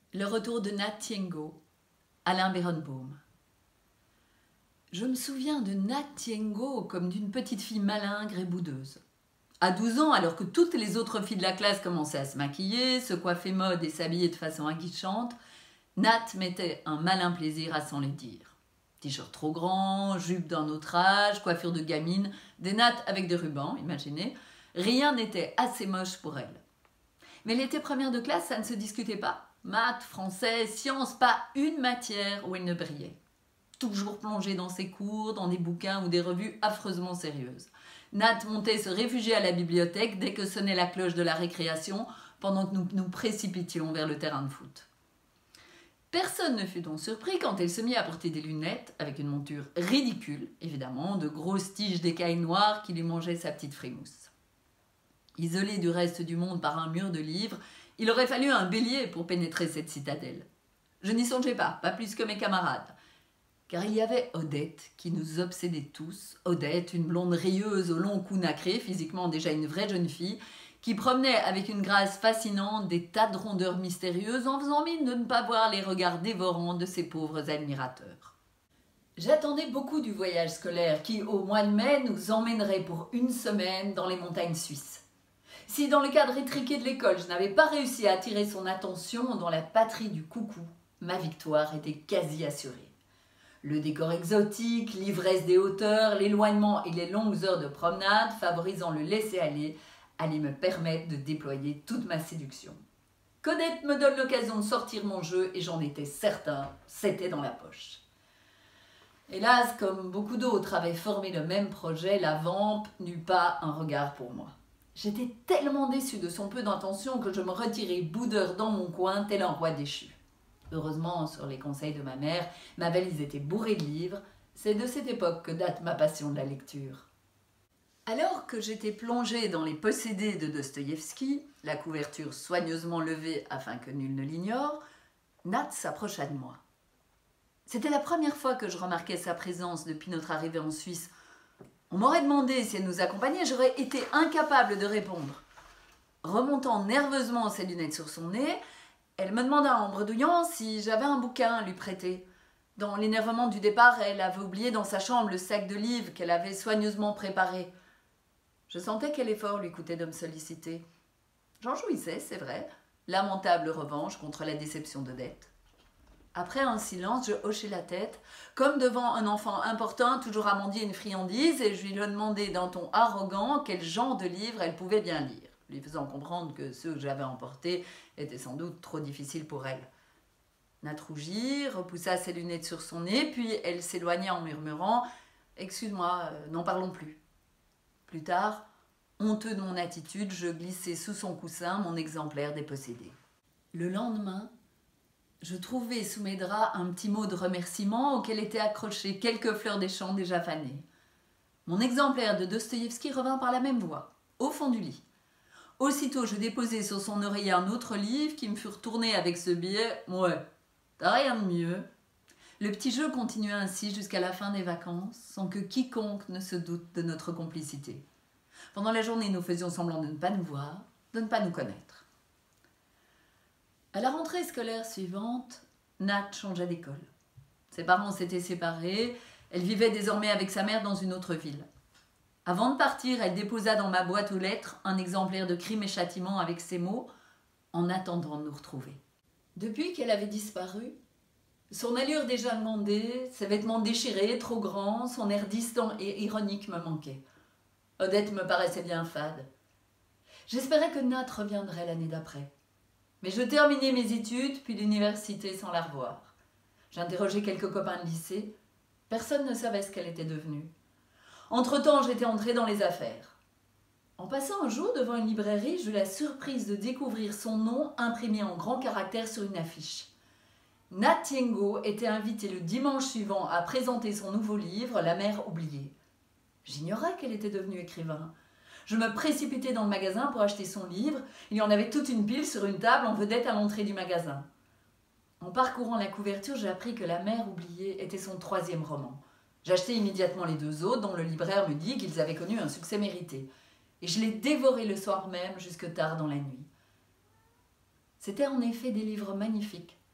Le retour de Nat Tiengo, Alain Berenbaum. Je me souviens de Nat Tiengo comme d'une petite fille malingre et boudeuse. À 12 ans, alors que toutes les autres filles de la classe commençaient à se maquiller, se coiffer mode et s'habiller de façon aguichante, Nat mettait un malin plaisir à s'en les dire. T-shirt trop grand, jupe d'un autre âge, coiffure de gamine, des nattes avec des rubans, imaginez. Rien n'était assez moche pour elle. Mais elle était première de classe, ça ne se discutait pas. Maths, français, sciences, pas une matière où elle ne brillait. Toujours plongée dans ses cours, dans des bouquins ou des revues affreusement sérieuses. Nat montait se réfugier à la bibliothèque dès que sonnait la cloche de la récréation, pendant que nous nous précipitions vers le terrain de foot. Personne ne fut donc surpris quand elle se mit à porter des lunettes, avec une monture ridicule, évidemment, de grosses tiges d'écailles noires qui lui mangeaient sa petite frimousse. Isolée du reste du monde par un mur de livres, il aurait fallu un bélier pour pénétrer cette citadelle. Je n'y songeais pas plus que mes camarades. Car il y avait Odette qui nous obsédait tous. Odette, une blonde rieuse au long cou nacré, physiquement déjà une vraie jeune fille, qui promenait avec une grâce fascinante des tas de rondeurs mystérieuses en faisant mine de ne pas voir les regards dévorants de ses pauvres admirateurs. J'attendais beaucoup du voyage scolaire qui, au mois de mai, nous emmènerait pour une semaine dans les montagnes suisses. Si dans le cadre étriqué de l'école, je n'avais pas réussi à attirer son attention dans la patrie du coucou, ma victoire était quasi assurée. Le décor exotique, l'ivresse des hauteurs, l'éloignement et les longues heures de promenade favorisant le laisser-aller allaient me permettre de déployer toute ma séduction. Qu'Odette me donne l'occasion de sortir mon jeu et j'en étais certain, c'était dans la poche. Hélas, comme beaucoup d'autres avaient formé le même projet, la vamp n'eut pas un regard pour moi. J'étais tellement déçue de son peu d'intention que je me retirai boudeur dans mon coin tel un roi déchu. Heureusement, sur les conseils de ma mère, ma valise était bourrée de livres. C'est de cette époque que date ma passion de la lecture. Alors que j'étais plongée dans les possédés de Dostoïevski, la couverture soigneusement levée afin que nul ne l'ignore, Nat s'approcha de moi. C'était la première fois que je remarquais sa présence depuis notre arrivée en Suisse. On m'aurait demandé si elle nous accompagnait, j'aurais été incapable de répondre. Remontant nerveusement ses lunettes sur son nez, elle me demanda en bredouillant si j'avais un bouquin à lui prêter. Dans l'énervement du départ, elle avait oublié dans sa chambre le sac de livres qu'elle avait soigneusement préparé. Je sentais quel effort lui coûtait de me solliciter. J'en jouissais, c'est vrai, lamentable revanche contre la déception d'Odette. Après un silence, je hochai la tête, comme devant un enfant importun toujours à mendier une friandise, et je lui demandai d'un ton arrogant quel genre de livre elle pouvait bien lire, lui faisant comprendre que ceux que j'avais emportés étaient sans doute trop difficiles pour elle. Nat rougit, repoussa ses lunettes sur son nez, puis elle s'éloigna en murmurant « Excuse-moi, n'en parlons plus ». Plus tard, honteux de mon attitude, je glissai sous son coussin mon exemplaire des possédés. Le lendemain, je trouvai sous mes draps un petit mot de remerciement auquel étaient accrochées quelques fleurs des champs déjà fanées. Mon exemplaire de Dostoïevski revint par la même voie, au fond du lit. Aussitôt, je déposai sur son oreiller un autre livre qui me fut retourné avec ce billet « Ouais, t'as rien de mieux ». Le petit jeu continua ainsi jusqu'à la fin des vacances, sans que quiconque ne se doute de notre complicité. Pendant la journée, nous faisions semblant de ne pas nous voir, de ne pas nous connaître. À la rentrée scolaire suivante, Nat changea d'école. Ses parents s'étaient séparés, elle vivait désormais avec sa mère dans une autre ville. Avant de partir, elle déposa dans ma boîte aux lettres un exemplaire de Crime et Châtiment avec ces mots « En attendant de nous retrouver ». Depuis qu'elle avait disparu, son allure déjà demandée, ses vêtements déchirés, trop grands, son air distant et ironique me manquaient. Odette me paraissait bien fade. J'espérais que Nat reviendrait l'année d'après. Mais je terminai mes études, puis l'université sans la revoir. J'interrogeai quelques copains de lycée. Personne ne savait ce qu'elle était devenue. Entre-temps, j'étais entrée dans les affaires. En passant un jour devant une librairie, j'eus la surprise de découvrir son nom imprimé en grands caractères sur une affiche. Nat Tiengo était invitée le dimanche suivant à présenter son nouveau livre, La mer oubliée. J'ignorais qu'elle était devenue écrivain. Je me précipitai dans le magasin pour acheter son livre. Il y en avait toute une pile sur une table en vedette à l'entrée du magasin. En parcourant la couverture, j'ai appris que La mer oubliée était son 3e roman. J'achetai immédiatement les 2 autres, dont le libraire me dit qu'ils avaient connu un succès mérité. Et je les dévorai le soir même jusque tard dans la nuit. C'étaient en effet des livres magnifiques,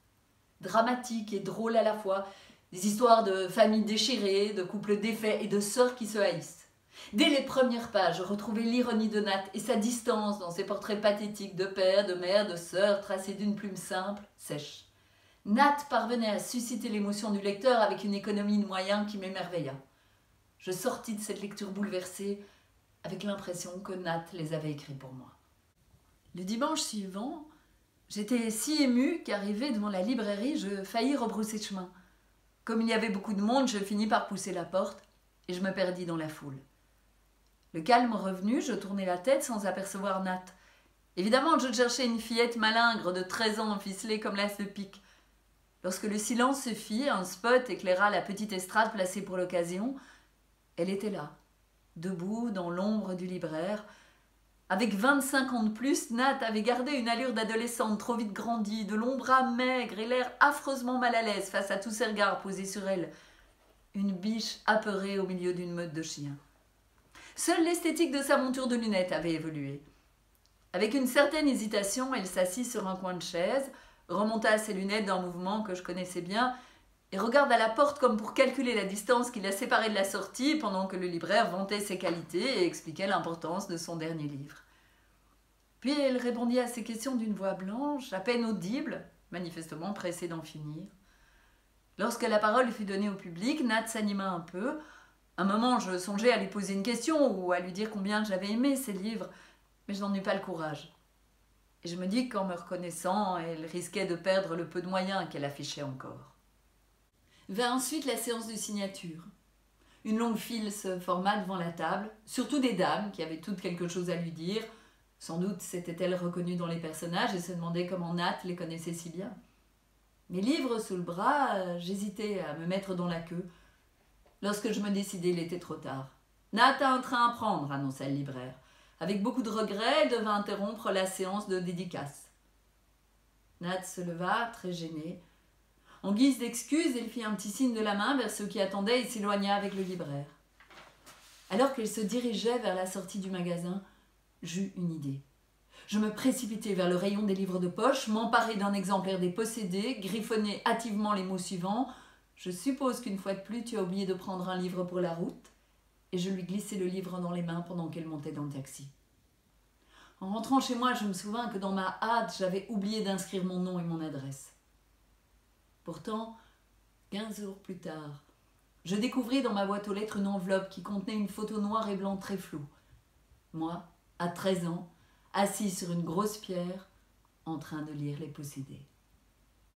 dramatiques et drôles à la fois, des histoires de familles déchirées, de couples défaits et de sœurs qui se haïssent. Dès les premières pages, je retrouvais l'ironie de Nat et sa distance dans ses portraits pathétiques de père, de mère, de sœur, tracés d'une plume simple, sèche. Nat parvenait à susciter l'émotion du lecteur avec une économie de moyens qui m'émerveilla. Je sortis de cette lecture bouleversée avec l'impression que Nat les avait écrits pour moi. Le dimanche suivant, j'étais si émue qu'arrivée devant la librairie, je faillis rebrousser chemin. Comme il y avait beaucoup de monde, je finis par pousser la porte et je me perdis dans la foule. Le calme revenu, je tournai la tête sans apercevoir Nat. Évidemment, je cherchais une fillette malingre de 13 ans, ficelée comme l'as de pique. Lorsque le silence se fit, un spot éclaira la petite estrade placée pour l'occasion. Elle était là, debout dans l'ombre du libraire. Avec 25 ans de plus, Nat avait gardé une allure d'adolescente trop vite grandie, de longs bras maigres et l'air affreusement mal à l'aise face à tous ces regards posés sur elle. Une biche apeurée au milieu d'une meute de chiens. Seule l'esthétique de sa monture de lunettes avait évolué. Avec une certaine hésitation, elle s'assit sur un coin de chaise, remonta ses lunettes d'un mouvement que je connaissais bien et regarda la porte comme pour calculer la distance qui la séparait de la sortie pendant que le libraire vantait ses qualités et expliquait l'importance de son dernier livre. Puis elle répondit à ses questions d'une voix blanche, à peine audible, manifestement pressée d'en finir. Lorsque la parole fut donnée au public, Nat s'anima un peu. Un moment, je songeais à lui poser une question ou à lui dire combien j'avais aimé ses livres, mais je n'en eus pas le courage. Et je me dis qu'en me reconnaissant, elle risquait de perdre le peu de moyens qu'elle affichait encore. Vint ensuite la séance de signature. Une longue file se forma devant la table, surtout des dames qui avaient toutes quelque chose à lui dire. Sans doute s'étaient-elles reconnues dans les personnages et se demandaient comment Nat les connaissait si bien. Mes livres sous le bras, j'hésitais à me mettre dans la queue. Lorsque je me décidai, il était trop tard. Nat a un train à prendre, annonça le libraire. Avec beaucoup de regrets, elle devint interrompre la séance de dédicace. Nat se leva, très gênée. En guise d'excuse, elle fit un petit signe de la main vers ceux qui attendaient et s'éloigna avec le libraire. Alors qu'elle se dirigeait vers la sortie du magasin, j'eus une idée. Je me précipitai vers le rayon des livres de poche, m'emparai d'un exemplaire des possédés, griffonnai hâtivement les mots suivants. « Je suppose qu'une fois de plus, tu as oublié de prendre un livre pour la route ?» Et je lui glissai le livre dans les mains pendant qu'elle montait dans le taxi. En rentrant chez moi, je me souvins que dans ma hâte, j'avais oublié d'inscrire mon nom et mon adresse. Pourtant, 15 jours plus tard, je découvris dans ma boîte aux lettres une enveloppe qui contenait une photo noire et blanc très floue. Moi, à 13 ans, assis sur une grosse pierre, en train de lire Les Possédés.